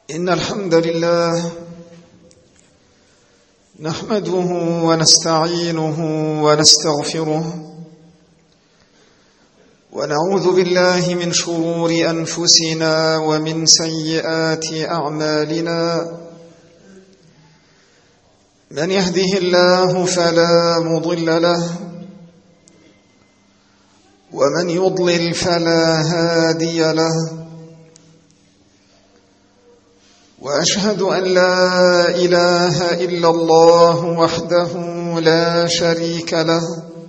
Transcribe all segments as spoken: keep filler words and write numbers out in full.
إن الحمد لله نحمده ونستعينه ونستغفره ونعوذ بالله من شرور أنفسنا ومن سيئات أعمالنا. من يهده الله فلا مضل له ومن يضلل فلا هادي له، وأشهد أن لا إله إلا الله وحده لا شريك له،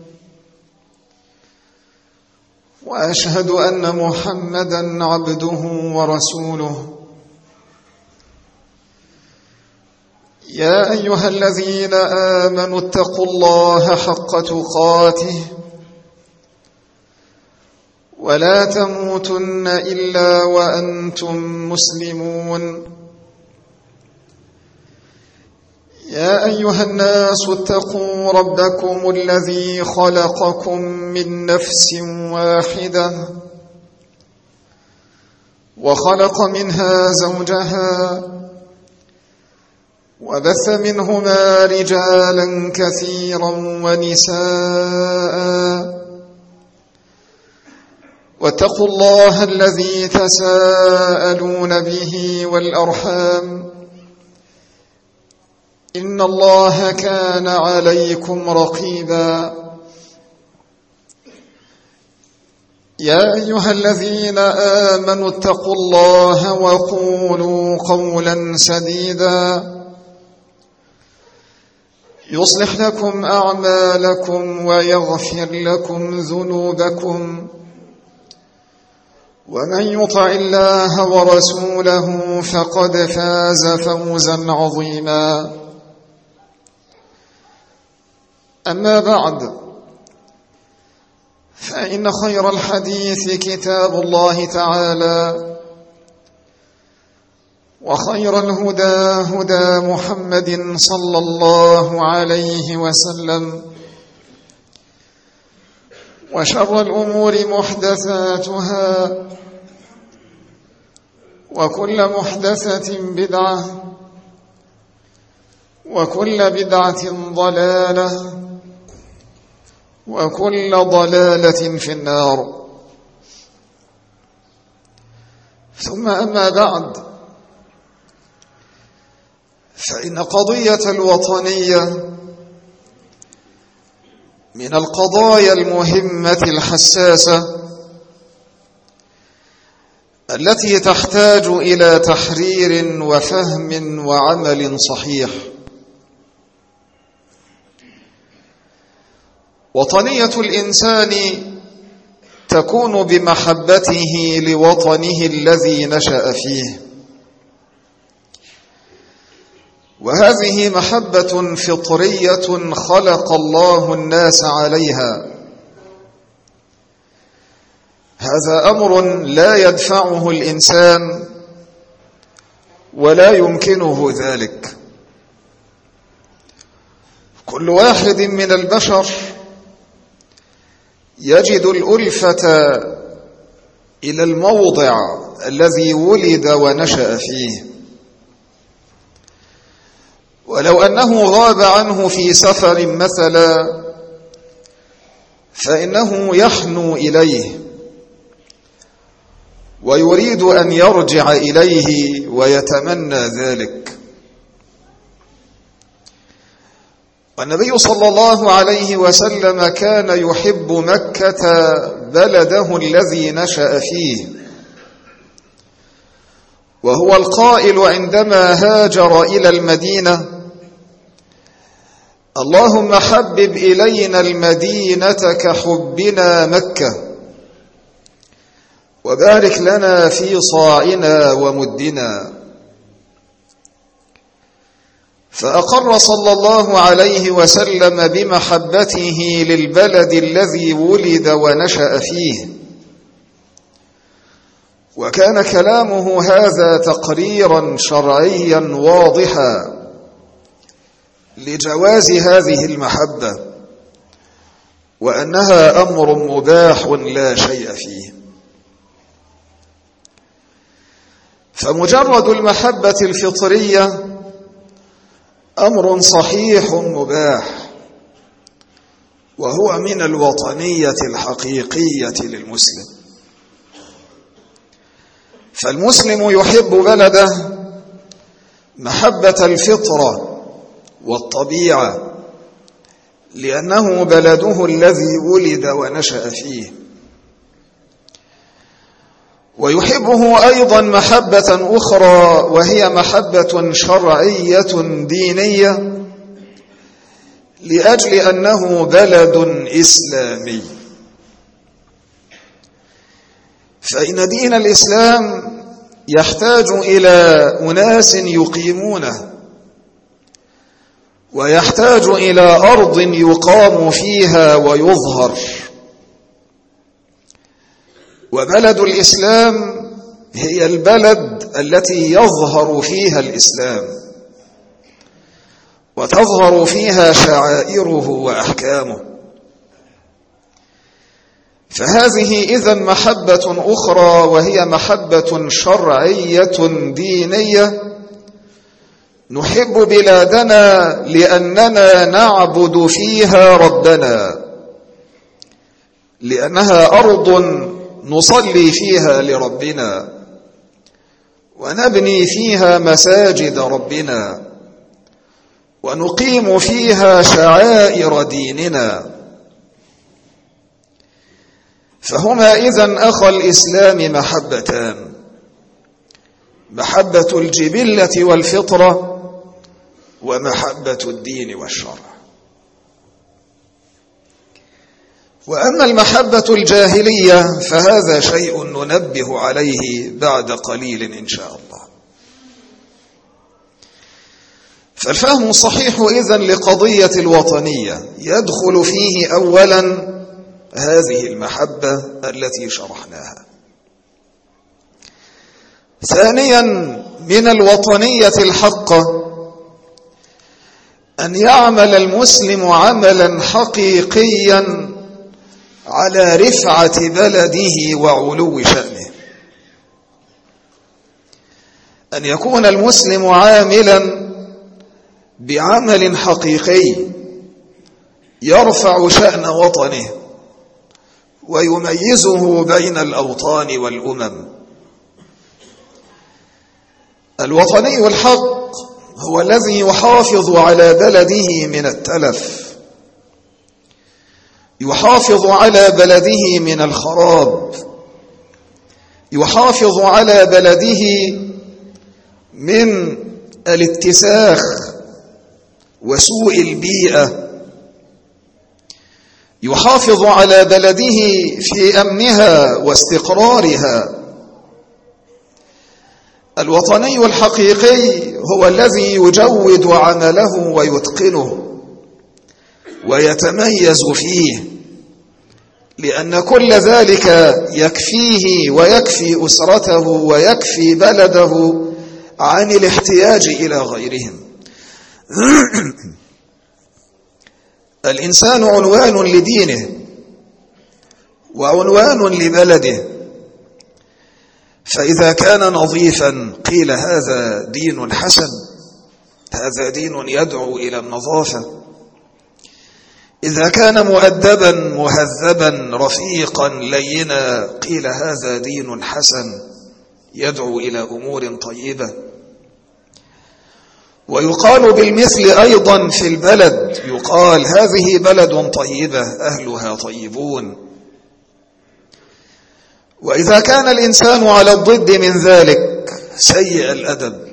وأشهد أن محمدًا عبده ورسوله. يا أيها الذين آمنوا اتقوا الله حق تقاته ولا تموتن إلا وأنتم مسلمون. يا أيها الناس اتقوا ربكم الذي خلقكم من نفس واحدة وخلق منها زوجها وبث منهما رجالا كثيرا ونساء، واتقوا الله الذي تساءلون به والأرحام إن الله كان عليكم رقيبا. يا أيها الذين آمنوا اتقوا الله وقولوا قولا سديدا يصلح لكم أعمالكم ويغفر لكم ذنوبكم، ومن يطع الله ورسوله فقد فاز فوزا عظيما. أما بعد، فإن خير الحديث كتاب الله تعالى، وخير الهدى هدى محمد صلى الله عليه وسلم، وشر الأمور محدثاتها، وكل محدثة بدعة، وكل بدعة ضلالة، وكل ضلالة في النار. ثم أما بعد، فإن قضية الوطنية من القضايا المهمة الحساسة التي تحتاج إلى تحرير وفهم وعمل صحيح. وطنية الإنسان تكون بمحبته لوطنه الذي نشأ فيه، وهذه محبة فطرية خلق الله الناس عليها. هذا أمر لا يدفعه الإنسان ولا يمكنه ذلك. كل واحد من البشر يجد الألفة إلى الموضع الذي ولد ونشأ فيه، ولو أنه غاب عنه في سفر مثلا فإنه يحنو إليه ويريد أن يرجع إليه ويتمنى ذلك. والنبي صلى الله عليه وسلم كان يحب مكة بلده الذي نشأ فيه، وهو القائل عندما هاجر إلى المدينة: اللهم حبب إلينا المدينة كحبنا مكة، وبارك لنا في صاعنا ومدنا. فأقر صلى الله عليه وسلم بمحبته للبلد الذي ولد ونشأ فيه، وكان كلامه هذا تقريرا شرعيا واضحا لجواز هذه المحبة، وأنها أمر مباح لا شيء فيه. فمجرد المحبة الفطرية أمر صحيح مباح، وهو من الوطنية الحقيقية للمسلم. فالمسلم يحب بلده محبة الفطرة والطبيعة، لأنه بلده الذي ولد ونشأ فيه. ويحبه أيضا محبة أخرى، وهي محبة شرعية دينية، لأجل أنه بلد إسلامي. فإن دين الإسلام يحتاج إلى أناس يقيمونه، ويحتاج إلى أرض يقام فيها ويظهر. وبلد الإسلام هي البلد التي يظهر فيها الإسلام، وتظهر فيها شعائره وأحكامه. فهذه إذن محبة أخرى، وهي محبة شرعية دينية. نحب بلادنا لأننا نعبد فيها ربنا، لأنها أرض نصلي فيها لربنا، ونبني فيها مساجد ربنا، ونقيم فيها شعائر ديننا. فهما إذن أخا الإسلام محبتان: محبة الجبلة والفطرة، ومحبة الدين والشرع. وأما المحبة الجاهلية فهذا شيء ننبه عليه بعد قليل إن شاء الله. فالفهم الصحيح إذن لقضية الوطنية يدخل فيه أولا هذه المحبة التي شرحناها. ثانيا، من الوطنية الحقة أن يعمل المسلم عملا حقيقيا على رفعة بلده وعلو شأنه. أن يكون المسلم عاملا بعمل حقيقي يرفع شأن وطنه ويميزه بين الأوطان والأمم. الوطني الحق هو الذي يحافظ على بلده من التلف، يحافظ على بلده من الخراب، يحافظ على بلده من الاتساخ وسوء البيئة، يحافظ على بلده في أمنها واستقرارها. الوطني الحقيقي هو الذي يجود عمله ويتقنه ويتميز فيه، لأن كل ذلك يكفيه ويكفي أسرته ويكفي بلده عن الاحتياج إلى غيرهم. الإنسان عنوان لدينه وعنوان لبلده، فإذا كان نظيفا قيل هذا دين حسن، هذا دين يدعو إلى النظافة. إذا كان مؤدبا مهذبا رفيقا لينا قيل هذا دين حسن يدعو إلى أمور طيبة. ويقال بالمثل أيضا في البلد، يقال هذه بلد طيبة أهلها طيبون. وإذا كان الإنسان على الضد من ذلك سيء الأدب،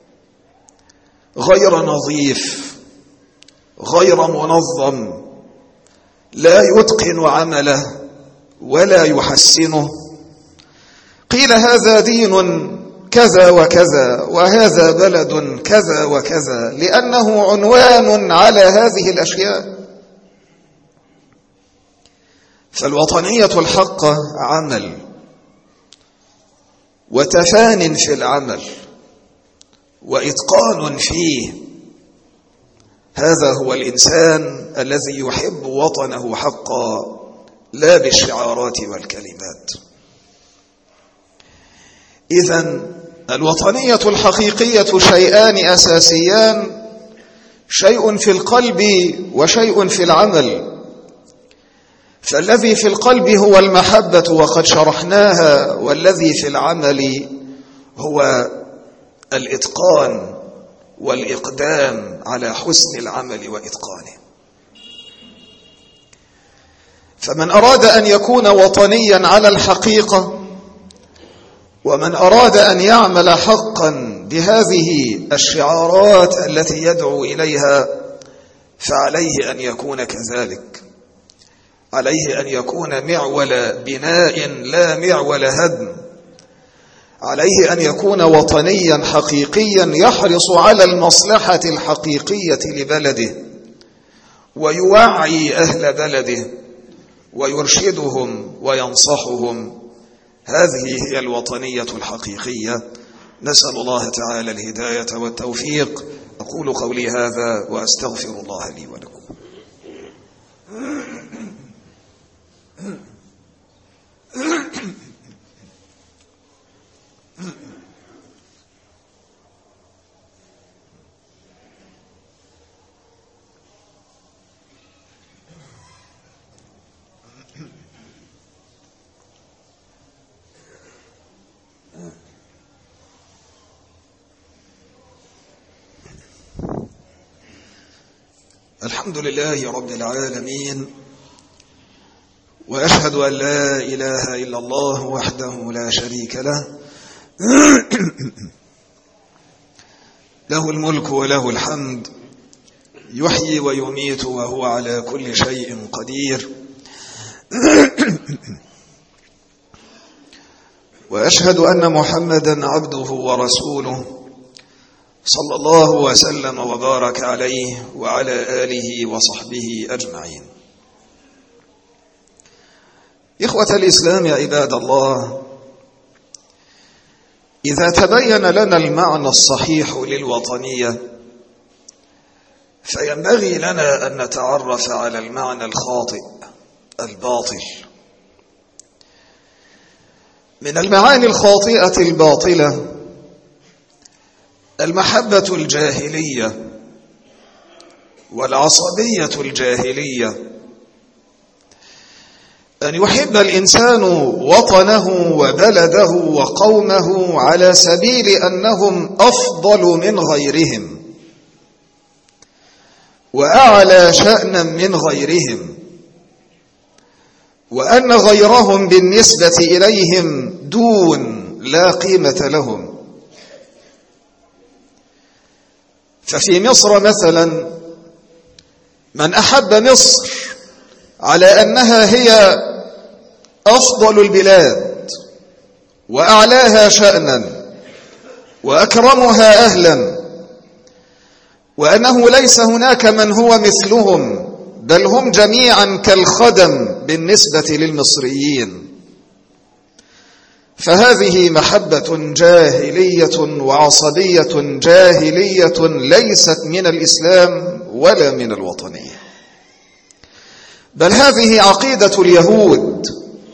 غير نظيف، غير منظم، لا يتقن عمله ولا يحسنه، قيل هذا دين كذا وكذا، وهذا بلد كذا وكذا، لأنه عنوان على هذه الأشياء. فالوطنية الحقة عمل وتفان في العمل وإتقان فيه. هذا هو الإنسان الذي يحب وطنه حقا، لا بالشعارات والكلمات. إذن الوطنية الحقيقية شيئان أساسيان، شيء في القلب وشيء في العمل. فالذي في القلب هو المحبة وقد شرحناها، والذي في العمل هو الإتقان والإقدام على حسن العمل وإتقانه. فمن أراد أن يكون وطنيا على الحقيقة، ومن أراد أن يعمل حقا بهذه الشعارات التي يدعو إليها، فعليه أن يكون كذلك. عليه أن يكون معول بناء لا معول هدم. عليه أن يكون وطنيا حقيقيا يحرص على المصلحة الحقيقية لبلده، ويوعي أهل بلده ويرشدهم وينصحهم. هذه هي الوطنية الحقيقية. نسأل الله تعالى الهداية والتوفيق. أقول قولي هذا وأستغفر الله لي ولكم. الحمد لله رب العالمين، وأشهد أن لا إله إلا الله وحده لا شريك له، له الملك وله الحمد، يحيي ويميت وهو على كل شيء قدير. وأشهد أن محمدا عبده ورسوله، صلى الله وسلم وبارك عليه وعلى آله وصحبه أجمعين. إخوة الإسلام يا عباد الله، إذا تبين لنا المعنى الصحيح للوطنية، فينبغي لنا أن نتعرف على المعنى الخاطئ الباطل. من المعاني الخاطئة الباطلة المحبة الجاهلية والعصبية الجاهلية، أن يحب الإنسان وطنه وبلده وقومه على سبيل أنهم أفضل من غيرهم وأعلى شأنا من غيرهم، وأن غيرهم بالنسبة إليهم دون لا قيمة لهم. ففي مصر مثلا من أحب مصر على أنها هي أفضل البلاد وأعلاها شأنا وأكرمها أهلا، وأنه ليس هناك من هو مثلهم، بل هم جميعا كالخدم بالنسبة للمصريين. فهذه محبة جاهلية وعصبية جاهلية ليست من الإسلام ولا من الوطنية، بل هذه عقيدة اليهود.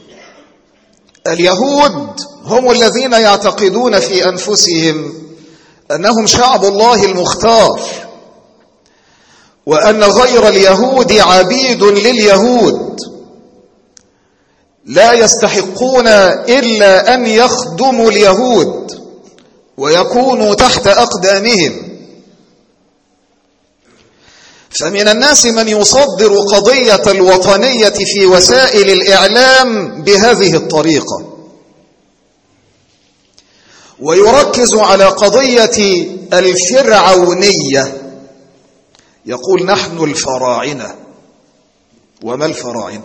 اليهود هم الذين يعتقدون في أنفسهم أنهم شعب الله المختار، وأن غير اليهود عبيد لليهود لا يستحقون إلا أن يخدموا اليهود ويكونوا تحت أقدامهم. فمن الناس من يصدر قضية الوطنية في وسائل الإعلام بهذه الطريقة، ويركز على قضية الفرعونية، يقول نحن الفراعنة. وما الفراعنة؟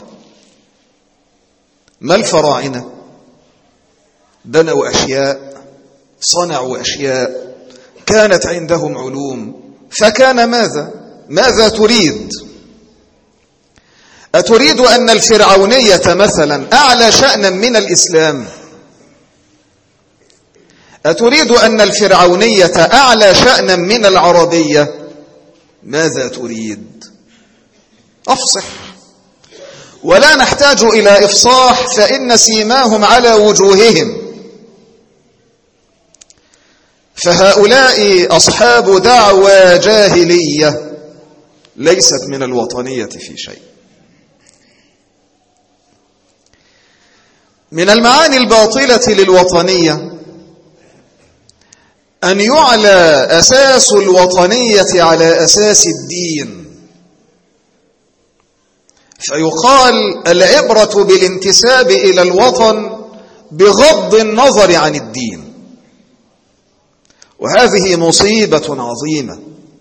ما الفراعنة؟ بنوا أشياء، صنعوا أشياء، كانت عندهم علوم، فكان ماذا؟ ماذا تريد؟ أتريد أن الفرعونية مثلا أعلى شأنا من الإسلام؟ أتريد أن الفرعونية أعلى شأنا من العربية؟ ماذا تريد؟ أفصح. ولا نحتاج إلى إفصاح، فإن سيماهم على وجوههم. فهؤلاء أصحاب دعوى جاهلية ليست من الوطنية في شيء. من المعاني الباطلة للوطنية أن يعلى أساس الوطنية على أساس الدين، فيقال العبرة بالانتساب إلى الوطن بغض النظر عن الدين، وهذه مصيبة عظيمة،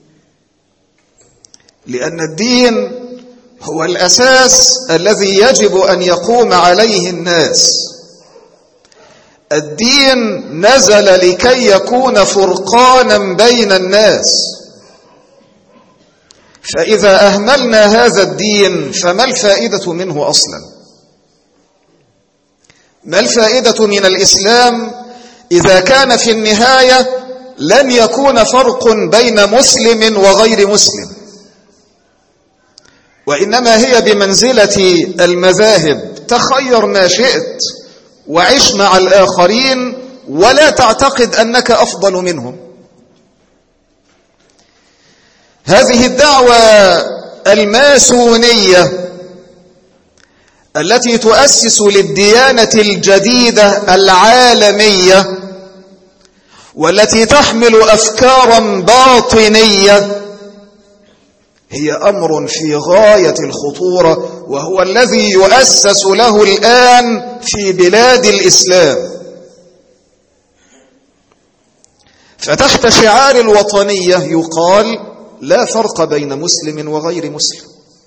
لأن الدين هو الأساس الذي يجب أن يقوم عليه الناس. الدين نزل لكي يكون فرقانا بين الناس، فإذا أهملنا هذا الدين فما الفائدة منه أصلا؟ ما الفائدة من الإسلام إذا كان في النهاية لن يكون فرق بين مسلم وغير مسلم، وإنما هي بمنزلة المذاهب، تخير ما شئت وعش مع الآخرين ولا تعتقد أنك أفضل منهم. هذه الدعوة الماسونية التي تؤسس للديانة الجديدة العالمية والتي تحمل أفكارا باطنية هي أمر في غاية الخطورة، وهو الذي يؤسس له الآن في بلاد الإسلام. فتحت شعار الوطنية يقال لا فرق بين مسلم وغير مسلم،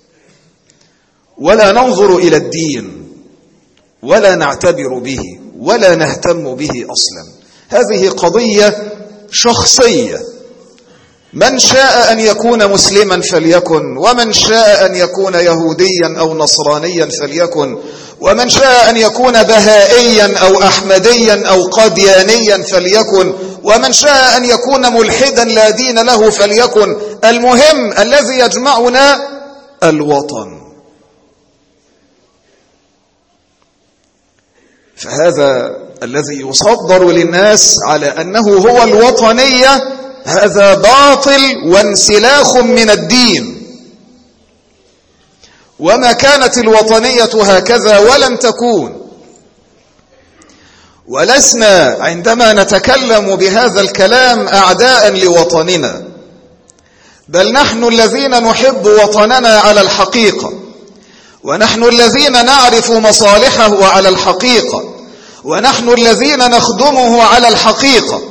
ولا ننظر إلى الدين ولا نعتبر به ولا نهتم به أصلا. هذه قضية شخصية، من شاء أن يكون مسلما فليكن، ومن شاء أن يكون يهوديا أو نصرانيا فليكن، ومن شاء أن يكون بهائيا أو أحمديا أو قاديانيا فليكن، ومن شاء أن يكون ملحدا لا دين له فليكن. المهم الذي يجمعنا الوطن. فهذا الذي يصدر للناس على أنه هو الوطنية هذا باطل وانسلاخ من الدين، وما كانت الوطنية هكذا ولم تكون. ولسنا عندما نتكلم بهذا الكلام أعداء لوطننا، بل نحن الذين نحب وطننا على الحقيقة، ونحن الذين نعرف مصالحه على الحقيقة، ونحن الذين نخدمه على الحقيقة،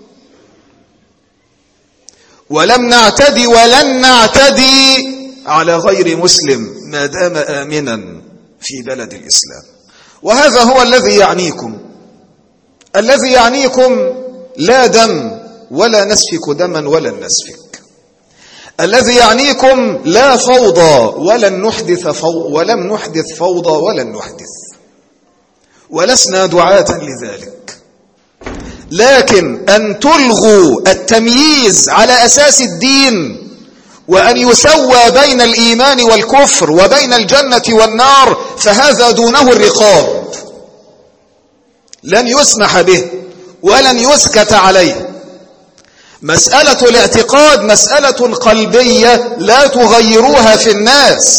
ولم نعتدي ولن نعتدي على غير مسلم ما دام آمنا في بلد الإسلام. وهذا هو الذي يعنيكم. الذي يعنيكم لا دم ولا نسفك دما ولن نسفك. الذي يعنيكم لا فوضى ولن نحدث فو ولم نحدث فوضى ولن نحدث، ولسنا دعاة لذلك. لكن أن تلغوا التمييز على أساس الدين، وأن يسوى بين الإيمان والكفر وبين الجنة والنار، فهذا دونه الرقاب، لن يسمح به ولن يسكت عليه. مسألة الاعتقاد مسألة قلبية لا تغيروها في الناس.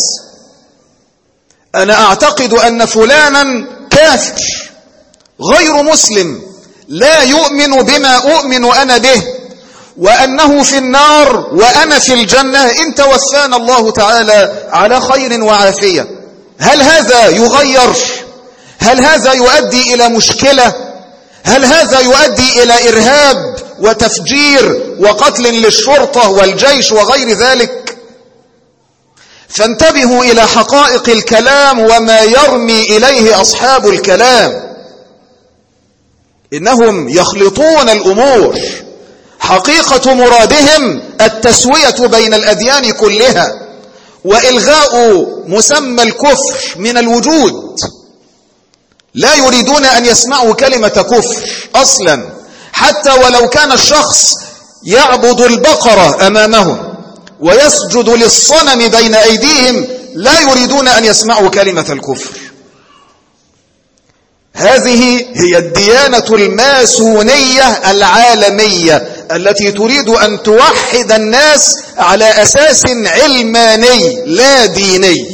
أنا أعتقد أن فلانا كافر غير مسلم لا يؤمن بما أؤمن أنا به، وأنه في النار وأنا في الجنة إن توفانا الله تعالى على خير وعافية. هل هذا يغير؟ هل هذا يؤدي إلى مشكلة؟ هل هذا يؤدي إلى إرهاب وتفجير وقتل للشرطة والجيش وغير ذلك؟ فانتبهوا إلى حقائق الكلام وما يرمي إليه أصحاب الكلام. إنهم يخلطون الأمور. حقيقة مرادهم التسوية بين الأديان كلها وإلغاء مسمى الكفر من الوجود. لا يريدون أن يسمعوا كلمة كفر أصلا، حتى ولو كان الشخص يعبد البقرة أمامهم ويسجد للصنم بين أيديهم، لا يريدون أن يسمعوا كلمة الكفر. هذه هي الديانة الماسونية العالمية التي تريد أن توحد الناس على أساس علماني لا ديني.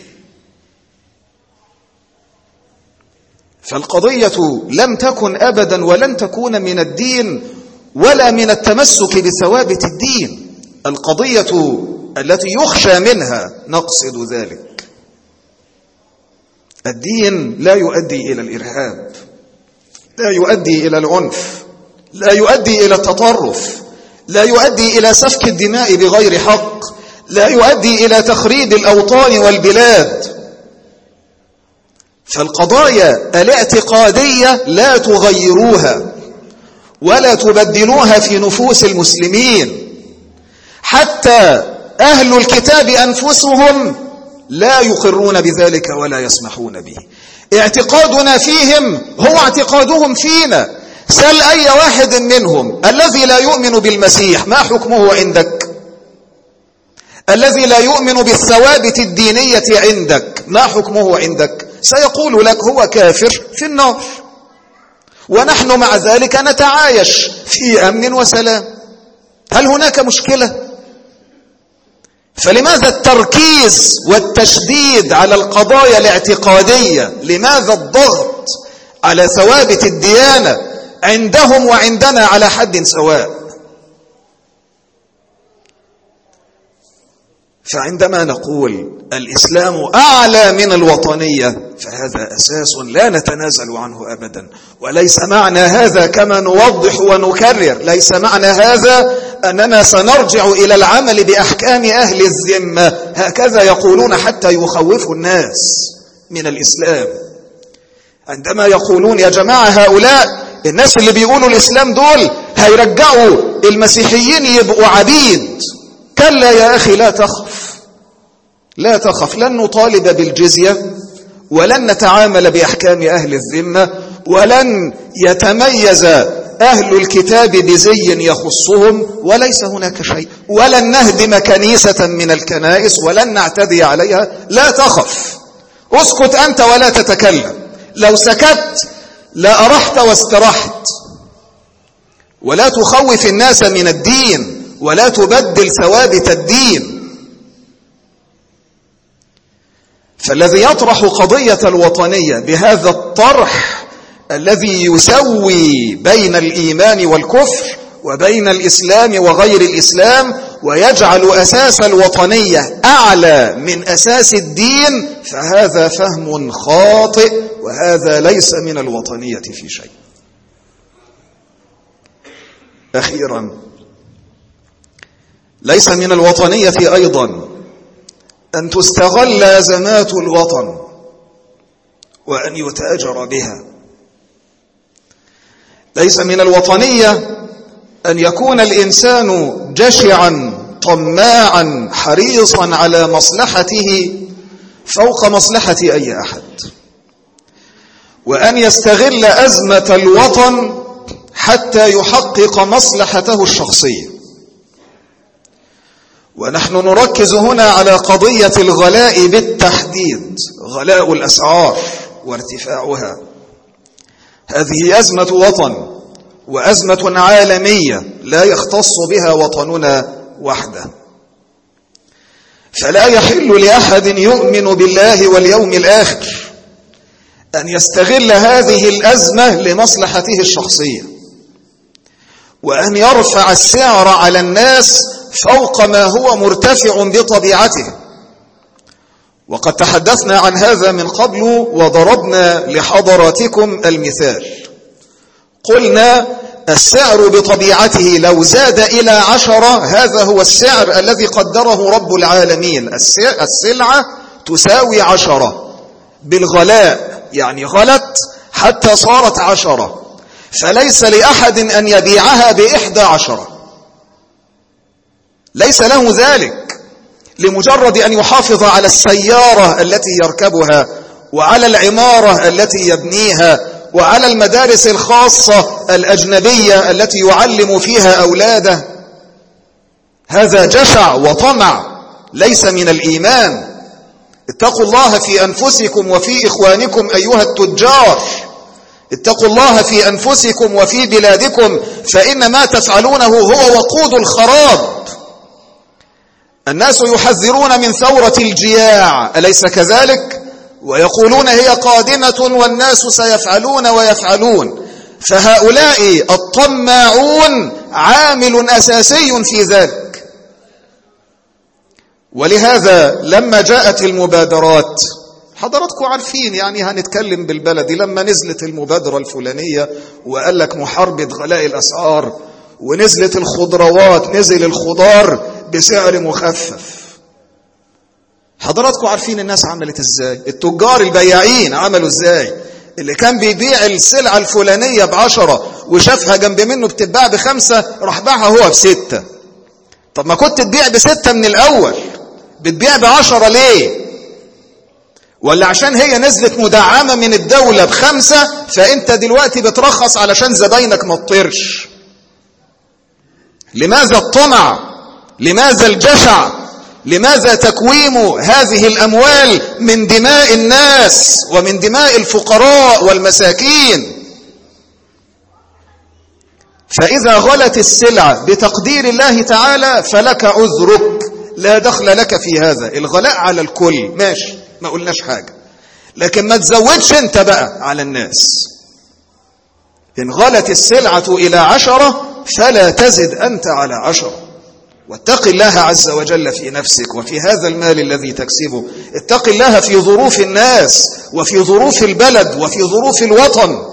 فالقضية لم تكن أبدا ولن تكون من الدين ولا من التمسك بثوابت الدين. القضية التي يخشى منها نقصد ذلك: الدين لا يؤدي إلى الإرهاب، لا يؤدي إلى العنف، لا يؤدي إلى التطرف، لا يؤدي إلى سفك الدماء بغير حق، لا يؤدي إلى تخريب الأوطان والبلاد. فالقضايا الاعتقادية لا تغيروها ولا تبدلوها في نفوس المسلمين. حتى أهل الكتاب أنفسهم لا يقرون بذلك ولا يسمحون به. اعتقادنا فيهم هو اعتقادهم فينا. سل أي واحد منهم: الذي لا يؤمن بالمسيح ما حكمه عندك؟ الذي لا يؤمن بالثوابت الدينية عندك ما حكمه عندك؟ سيقول لك هو كافر في النار، ونحن مع ذلك نتعايش في أمن وسلام. هل هناك مشكلة؟ فلماذا التركيز والتشديد على القضايا الاعتقادية؟ لماذا الضغط على ثوابت الديانة عندهم وعندنا على حد سواء؟ فعندما نقول الإسلام أعلى من الوطنية فهذا أساس لا نتنازل عنه أبدا. وليس معنى هذا كما نوضح ونكرر، ليس معنى هذا أننا سنرجع إلى العمل بأحكام أهل الذمة هكذا يقولون حتى يخوفوا الناس من الإسلام. عندما يقولون يا جماعة هؤلاء الناس اللي بيقولوا الإسلام دول هيرجعوا المسيحيين يبقوا عبيد، كلا يا أخي لا تخف، لا تخف. لن نطالب بالجزية ولن نتعامل بأحكام أهل الذمة ولن يتميز أهل الكتاب بزي يخصهم وليس هناك شيء، ولن نهدم كنيسة من الكنائس ولن نعتدي عليها. لا تخف، اسكت أنت ولا تتكلم. لو سكت لأرحت واسترحت. ولا تخوف الناس من الدين ولا تبدل ثوابت الدين. فالذي يطرح قضية الوطنية بهذا الطرح الذي يسوي بين الإيمان والكفر وبين الإسلام وغير الإسلام ويجعل أساس الوطنية أعلى من أساس الدين، فهذا فهم خاطئ وهذا ليس من الوطنية في شيء. أخيرا، ليس من الوطنية أيضا أن تستغل أزمات الوطن وأن يتاجر بها. ليس من الوطنية أن يكون الإنسان جشعا طماعا حريصا على مصلحته فوق مصلحة أي أحد، وأن يستغل أزمة الوطن حتى يحقق مصلحته الشخصية. ونحن نركز هنا على قضية الغلاء بالتحديد، غلاء الأسعار وارتفاعها. هذه أزمة وطن وأزمة عالمية لا يختص بها وطننا وحده. فلا يحل لأحد يؤمن بالله واليوم الآخر أن يستغل هذه الأزمة لمصلحته الشخصية، وأن يرفع السعر على الناس فوق ما هو مرتفع بطبيعته. وقد تحدثنا عن هذا من قبل وضربنا لحضراتكم المثال. قلنا السعر بطبيعته لو زاد إلى عشرة هذا هو السعر الذي قدره رب العالمين. السلعة تساوي عشرة بالغلاء، يعني غلت حتى صارت عشرة، فليس لأحد أن يبيعها بإحدى عشرة، ليس له ذلك، لمجرد أن يحافظ على السيارة التي يركبها وعلى العمارة التي يبنيها وعلى المدارس الخاصة الأجنبية التي يعلم فيها أولاده. هذا جشع وطمع ليس من الإيمان. اتقوا الله في أنفسكم وفي إخوانكم أيها التجار. اتقوا الله في أنفسكم وفي بلادكم فإن ما تفعلونه هو وقود الخراب. الناس يحذرون من ثورة الجياع، أليس كذلك؟ ويقولون هي قادمة والناس سيفعلون ويفعلون. فهؤلاء الطماعون عامل أساسي في ذلك. ولهذا لما جاءت المبادرات، حضراتكم عارفين يعني هنتكلم بالبلدي، لما نزلت المبادرة الفلانية وقال لك محاربة غلاء الأسعار، ونزلت الخضروات، نزل الخضار بسعر مخفف، حضراتكم عارفين الناس عملت ازاي؟ التجار البياعين عملوا ازاي؟ اللي كان بيبيع السلعة الفلانية بعشرة وشافها جنب منه بتتباع بخمسة، راح باعها هو بستة. طب ما كنت تبيع بستة من الأول، بتبيع بعشرة ليه؟ ولا عشان هي نزلت مدعمة من الدولة بخمسة فأنت دلوقتي بترخص علشان زباينك ما تطيرش؟ لماذا الطمع؟ لماذا الجشع؟ لماذا تكويم هذه الأموال من دماء الناس ومن دماء الفقراء والمساكين؟ فإذا غلت السلعة بتقدير الله تعالى فلك عذرك، لا دخل لك في هذا. الغلاء على الكل ماشي، ما قلناش حاجة، لكن ما تزودش انت بقى على الناس. إن غلت السلعة إلى عشرة فلا تزد أنت على عشرة. واتق الله عز وجل في نفسك وفي هذا المال الذي تكسبه. اتق الله في ظروف الناس وفي ظروف البلد وفي ظروف الوطن.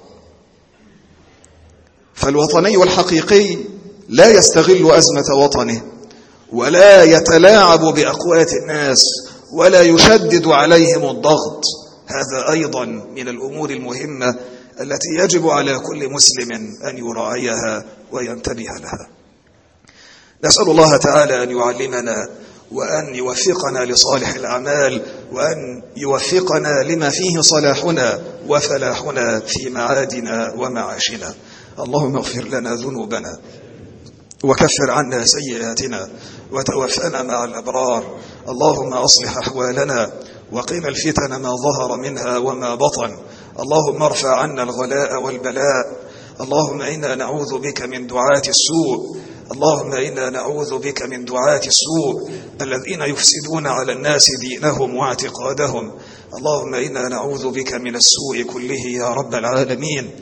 فالوطني الحقيقي لا يستغل أزمة وطنه، ولا يتلاعب بأقوات الناس، ولا يشدد عليهم الضغط. هذا أيضا من الأمور المهمة التي يجب على كل مسلم أن يراعيها وينتبه لها. نسأل الله تعالى أن يعلمنا وأن يوفقنا لصالح الأعمال، وأن يوفقنا لما فيه صلاحنا وفلاحنا في معادنا ومعاشنا. اللهم اغفر لنا ذنوبنا وكفر عنا سيئاتنا وتوفنا مع الأبرار. اللهم أصلح أحوالنا وقنا الفتن ما ظهر منها وما بطن. اللهم ارفع عنا الغلاء والبلاء. اللهم إنا نعوذ بك من دعاة السوء. اللهم إنا نعوذ بك من دعاة السوء الذين يفسدون على الناس دينهم واعتقادهم. اللهم إنا نعوذ بك من السوء كله يا رب العالمين.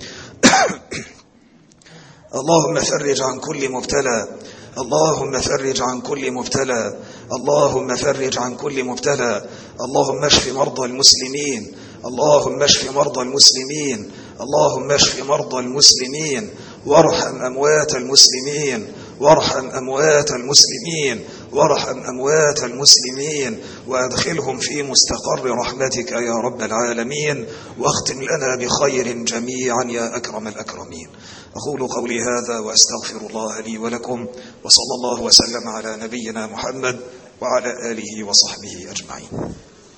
اللهم فرج عن كل مبتلى. اللهم فرج عن كل مبتلى. اللهم فرج عن كل مبتلى. اللهم اشف مرضى المسلمين. اللهم اشف مرضى المسلمين. اللهم اشف مرضى المسلمين، وارحم أموات المسلمين، وارحم أموات المسلمين، وارحم أموات المسلمين، وأدخلهم في مستقر رحمتك يا رب العالمين، واختم لنا بخير جميعا يا أكرم الأكرمين. أقول قولي هذا وأستغفر الله لي ولكم، وصلى الله وسلم على نبينا محمد وعلى آله وصحبه أجمعين.